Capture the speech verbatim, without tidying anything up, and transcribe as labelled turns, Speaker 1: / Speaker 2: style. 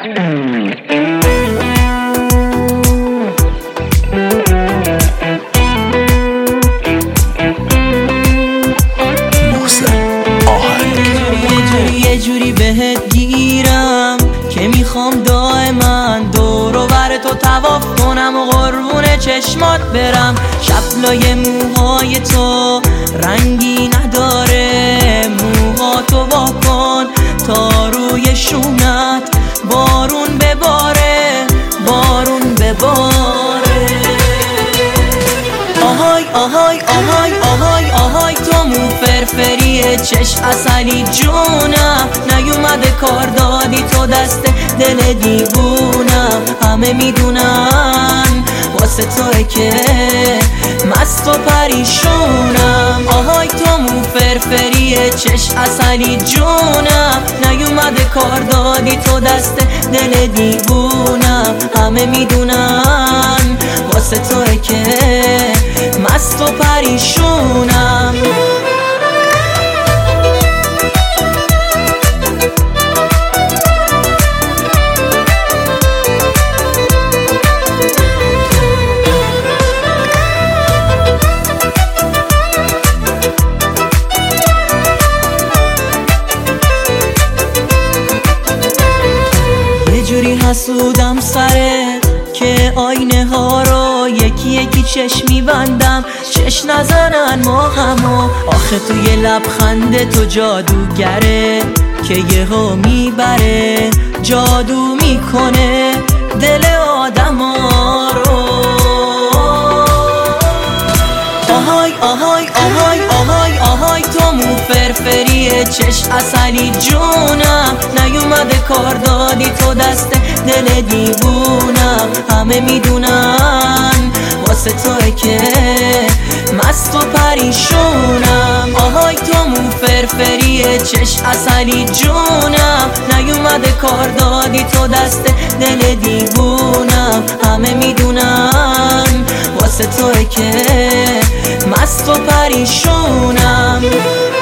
Speaker 1: یه جوری بهت گیرم که میخوام دائما دور و بر تو طواف کنم و قربون چشمات برم. شبلای موهای تو رنگی نداره، موهاتو وا کن تا روی شونت بارون بباره، بارون بباره. آهای آهای آهای آهای آهای تو مو فرفری چش اصلی جونم، نیومده کار دادی تو دست دل دیوونم. همه میدونن واسه توه که مست و پریشونم. آهای تو مو فرفری چش اصلی جونم، نیومده کار دادی تو دست دل دیوونم. همه میدونن واسه توه که مست و پریشونم. جوری حسودم سرت که آینه ها رو یکی یکی چشمی بندم، چش نزنن ما همو. آخه توی لبخند تو جادوگره که یهو میبره، جادو میکنه دل آدم ها رو. آهای آهای آهای آهای آهای تو مو فرفری چش اصلی جونم، نیومده کار دادی تو دست دل دیوونم. همه میدونن واسه توه که مست و پریشونم. آهای تو مو فرفری چش اصلی جونم، نیومده کار دادی تو دست دل دیوونم. همه میدونن واسه توه که مست و پریشونم.